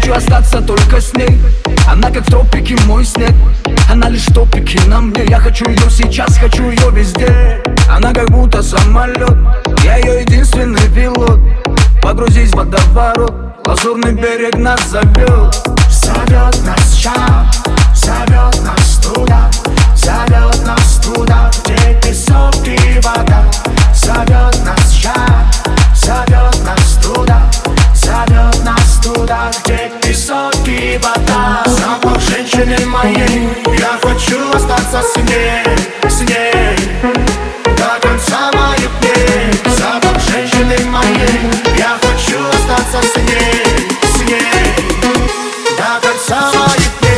хочу остаться только с ней. Она как в тропике мой снег, она лишь в топике на мне. Я хочу ее сейчас, хочу ее везде. Она как будто самолет, я ее единственный пилот. Погрузись в водоворот, лазурный берег нас зовет. Зовет нас час, зовет нас туда, зовет нас туда, где песок и вода. Зовет нас час, зовет нас туда, зовет нас туда, где песок и вода. Запах женщины моей, я хочу остаться с ней, с ней до конца моих дней. Запах женщины моей, я хочу остаться с ней, с ней до конца моих дней.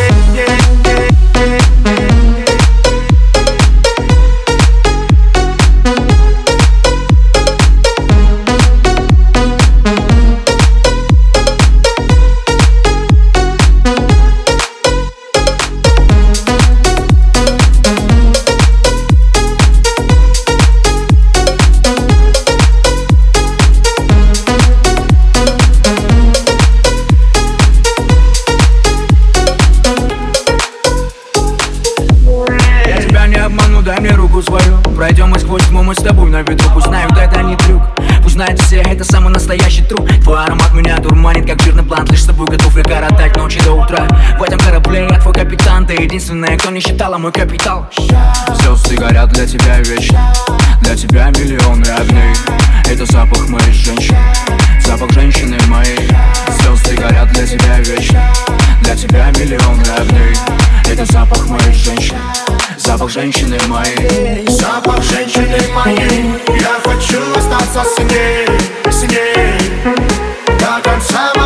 Дай мне руку свою, пройдем мы сквозь тьму, мы с тобой на виду. Пусть знают, это не трюк, пусть знают все, это самый настоящий труд. Твой аромат меня дурманит, как жирный плант. Лишь с тобой готов я коротать ночи до утра. В этом корабле я твой капитан, ты единственная, кто не считала мой капитал. Звезды горят для тебя вечно, для тебя миллионы огней. Это запах моей женщины, запах женщины моей. Звезды горят для тебя вечно, для тебя миллионы огней. Это запах моей женщины, запах женщины моей. Запах женщины моей, я хочу остаться с ней до конца